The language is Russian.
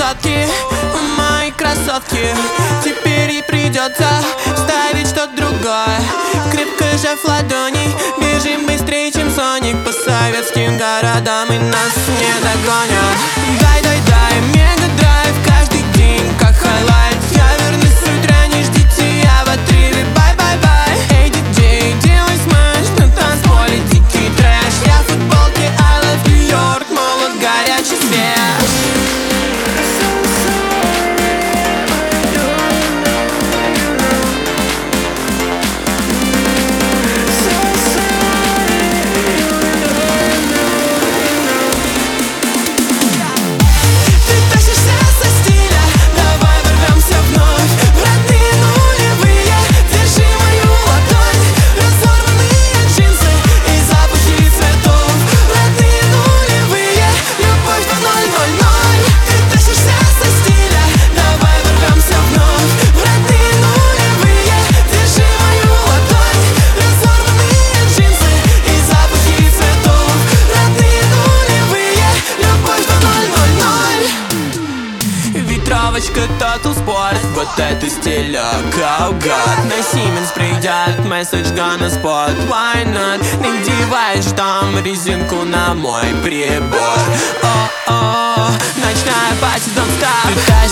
красотки, мои красотки. Теперь ей придется ставить что-то другое. Крепко сжав ладони, бежим быстрее, чем Соник по советским городам, и нас не догонят. Дай, мега-драйв каждый день, как хайлайт. Я вернусь с утра, не ждите, я в отрыве, бай-бай-бай. Эй, диджей, делай смэш на танцполе, дикий трэш. Я в футболке, I love New York, молот, горячий свет. Total Sport, вот это стиль Cowgirl. На Siemens придет месседж Gonna Spot, why not? Надеваешь там резинку на мой прибор. О-о, ночная пати, don't stop.